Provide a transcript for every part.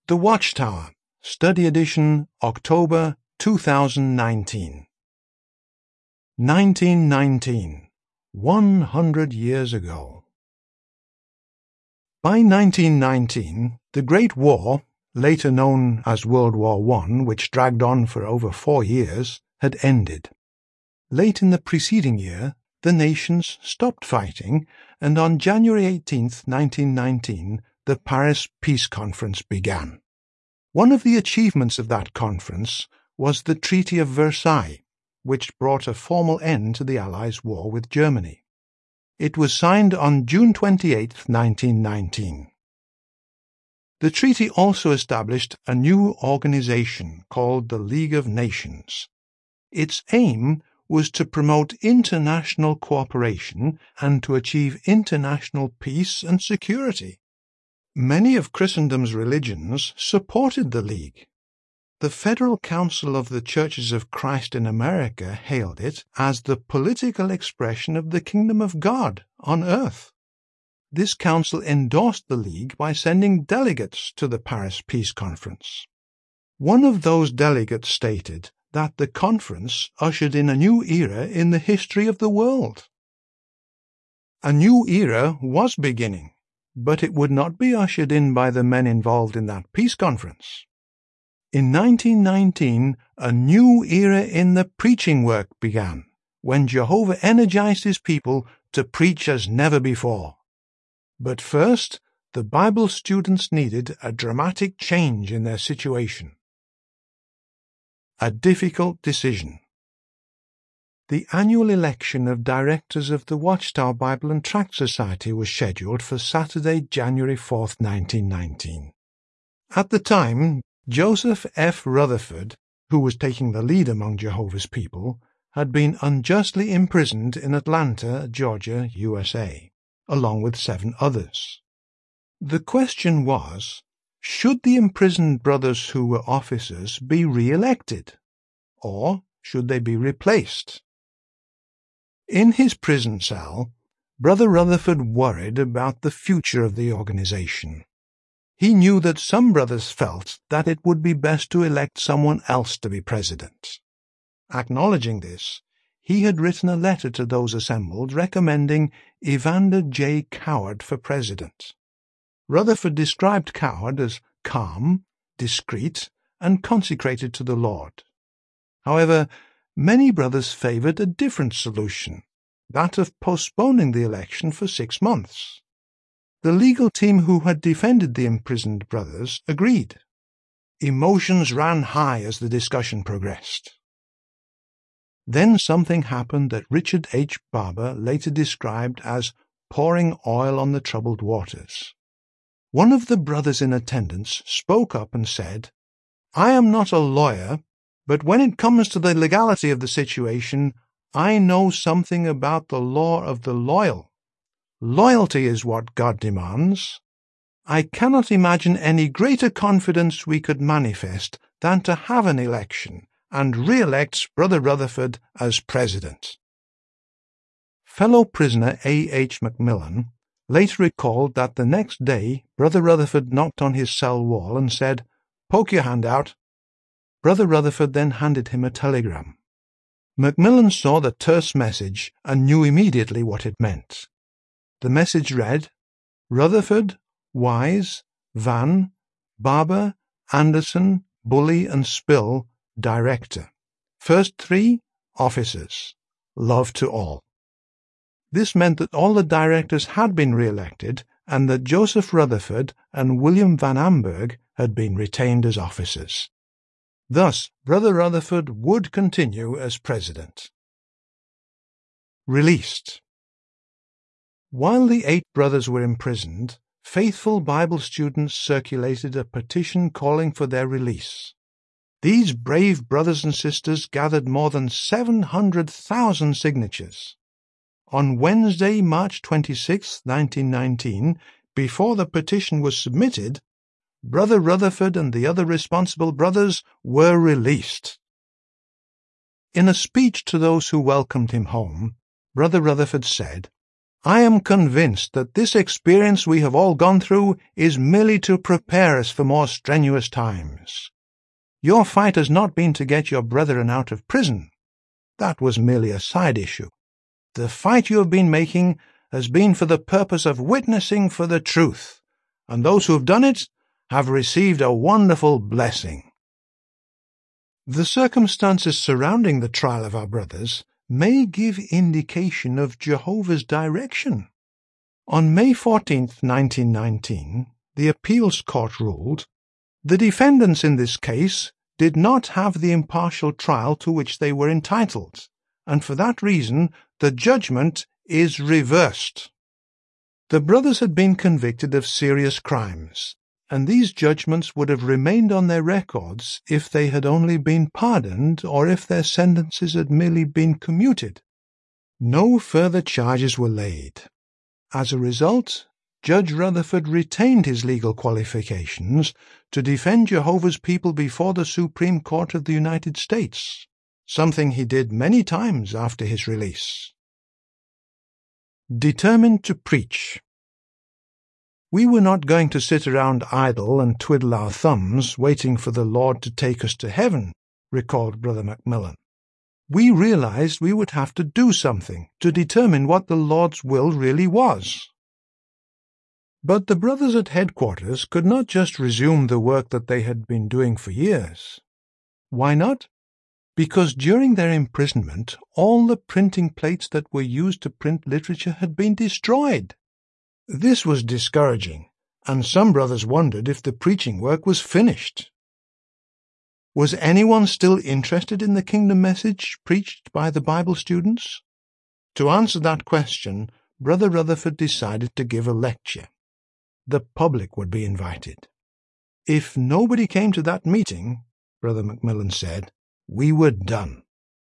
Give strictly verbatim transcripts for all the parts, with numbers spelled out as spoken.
The Watchtower, Study Edition, October two thousand nineteen. nineteen nineteen. One hundred years ago. By nineteen nineteen, the Great War, later known as World War One, which dragged on for over four years, had ended. Late in the preceding year, the nations stopped fighting, and on January eighteenth, nineteen nineteen, the Paris Peace Conference began. One of the achievements of that conference was the Treaty of Versailles, which brought a formal end to the Allies' war with Germany. It was signed on June twenty-eighth, nineteen nineteen. The treaty also established a new organization called the League of Nations. Its aim was to promote international cooperation and to achieve international peace and security. Many of Christendom's religions supported the League. The Federal Council of the Churches of Christ in America hailed it as the political expression of the kingdom of God on earth. This council endorsed the League by sending delegates to the Paris Peace Conference. One of those delegates stated that the conference ushered in a new era in the history of the world. A new era was beginning, but it would not be ushered in by the men involved in that peace conference. In nineteen nineteen, a new era in the preaching work began, when Jehovah energized his people to preach as never before. But first, the Bible students needed a dramatic change in their situation. A difficult decision. The annual election of directors of the Watchtower Bible and Tract Society was scheduled for Saturday, January fourth, nineteen nineteen. At the time, Joseph F. Rutherford, who was taking the lead among Jehovah's people, had been unjustly imprisoned in Atlanta, Georgia, U S A, along with seven others. The question was, should the imprisoned brothers who were officers be re-elected, or should they be replaced? In his prison cell, Brother Rutherford worried about the future of the organization. He knew that some brothers felt that it would be best to elect someone else to be president. Acknowledging this, he had written a letter to those assembled recommending Evander J. Coward for president. Rutherford described Coward as calm, discreet, and consecrated to the Lord. However, many brothers favored a different solution, that of postponing the election for six months. The legal team who had defended the imprisoned brothers agreed. Emotions ran high as the discussion progressed. Then something happened that Richard H. Barber later described as pouring oil on the troubled waters. One of the brothers in attendance spoke up and said, "I am not a lawyer, but when it comes to the legality of the situation, I know something about the law of the loyal. Loyalty is what God demands. I cannot imagine any greater confidence we could manifest than to have an election and re-elect Brother Rutherford as president." Fellow prisoner A. H. Macmillan later recalled that the next day Brother Rutherford knocked on his cell wall and said, "Poke your hand out." Brother Rutherford then handed him a telegram. Macmillan saw the terse message and knew immediately what it meant. The message read, "Rutherford, Wise, Van, Barber, Anderson, Bully, and Spill, Director. First three, Officers. Love to all." This meant that all the directors had been re-elected and that Joseph Rutherford and William Van Amberg had been retained as officers. Thus, Brother Rutherford would continue as president. Released. While the eight brothers were imprisoned, faithful Bible students circulated a petition calling for their release. These brave brothers and sisters gathered more than seven hundred thousand signatures. On Wednesday, March twenty-sixth, nineteen nineteen, before the petition was submitted, Brother Rutherford and the other responsible brothers were released. In a speech to those who welcomed him home, Brother Rutherford said, I am convinced that this experience we have all gone through is merely to prepare us for more strenuous times. Your fight has not been to get your brethren out of prison. That was merely a side issue. The fight you have been making has been for the purpose of witnessing for the truth, and those who have done it have received a wonderful blessing. The circumstances surrounding the trial of our brothers may give indication of Jehovah's direction. On May fourteenth, nineteen nineteen, the appeals court ruled, "The defendants in this case did not have the impartial trial to which they were entitled, and for that reason the judgment is reversed." The brothers had been convicted of serious crimes, and these judgments would have remained on their records if they had only been pardoned or if their sentences had merely been commuted. No further charges were laid. As a result, Judge Rutherford retained his legal qualifications to defend Jehovah's people before the Supreme Court of the United States, something he did many times after his release. Determined to preach. We were not going to sit around idle and twiddle our thumbs, waiting for the Lord to take us to heaven, recalled Brother Macmillan. We realized we would have to do something to determine what the Lord's will really was. But the brothers at headquarters could not just resume the work that they had been doing for years. Why not? Because during their imprisonment all the printing plates that were used to print literature had been destroyed. This was discouraging, and some brothers wondered if the preaching work was finished. Was anyone still interested in the kingdom message preached by the Bible students? To answer that question, Brother Rutherford decided to give a lecture. The public would be invited. If nobody came to that meeting, Brother Macmillan said, we were done.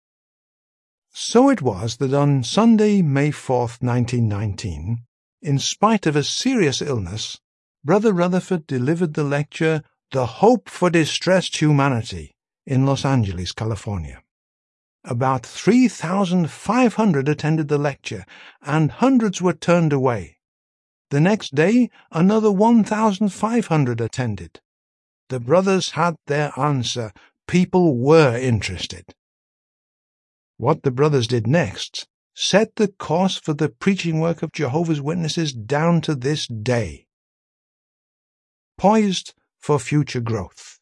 So it was that on Sunday, May fourth, nineteen nineteen, in spite of a serious illness, Brother Rutherford delivered the lecture, The Hope for Distressed Humanity, in Los Angeles, California. About three thousand five hundred attended the lecture, and hundreds were turned away. The next day, another one thousand five hundred attended. The brothers had their answer. People were interested. What the brothers did next set the course for the preaching work of Jehovah's Witnesses down to this day. Poised for future growth.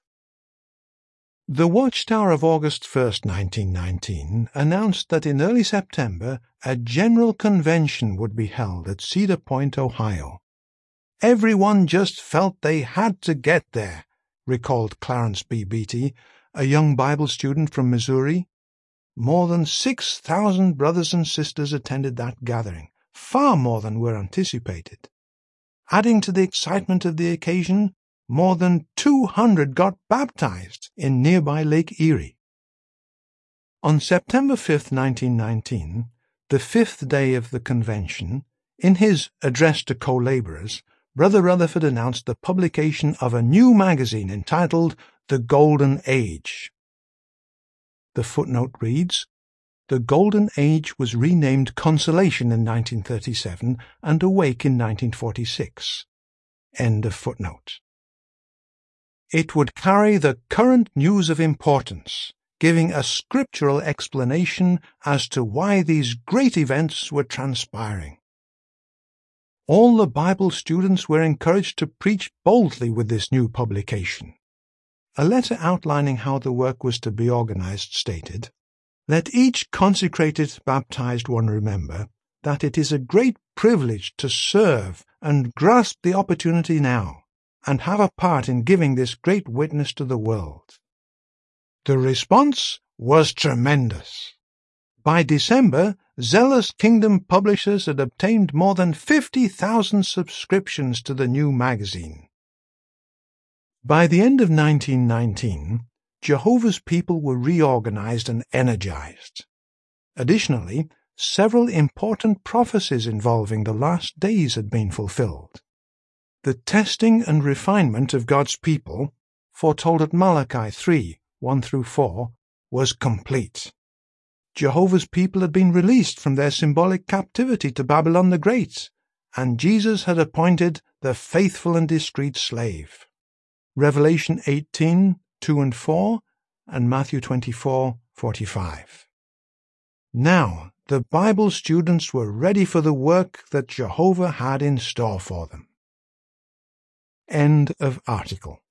The Watchtower of August first, nineteen nineteen, announced that in early September a general convention would be held at Cedar Point, Ohio. Everyone just felt they had to get there, recalled Clarence B. Beatty, a young Bible student from Missouri. More than six thousand brothers and sisters attended that gathering, far more than were anticipated. Adding to the excitement of the occasion, more than two hundred got baptized in nearby Lake Erie. On September fifth, nineteen nineteen, the fifth day of the convention, in his address to co-laborers, Brother Rutherford announced the publication of a new magazine entitled The Golden Age. The footnote reads, The Golden Age was renamed Consolation in nineteen thirty-seven and Awake in nineteen forty-six. End of footnote. It would carry the current news of importance, giving a scriptural explanation as to why these great events were transpiring. All the Bible students were encouraged to preach boldly with this new publication. A letter outlining how the work was to be organized stated, Let each consecrated baptized one remember that it is a great privilege to serve and grasp the opportunity now, and have a part in giving this great witness to the world. The response was tremendous. By December, zealous kingdom publishers had obtained more than fifty thousand subscriptions to the new magazine. By the end of nineteen nineteen, Jehovah's people were reorganized and energized. Additionally, several important prophecies involving the last days had been fulfilled. The testing and refinement of God's people, foretold at Malachi three, one through four, was complete. Jehovah's people had been released from their symbolic captivity to Babylon the Great, and Jesus had appointed the faithful and discreet slave. Revelation eighteen, two and four, and Matthew twenty-four, forty-five. Now, the Bible students were ready for the work that Jehovah had in store for them. End of article.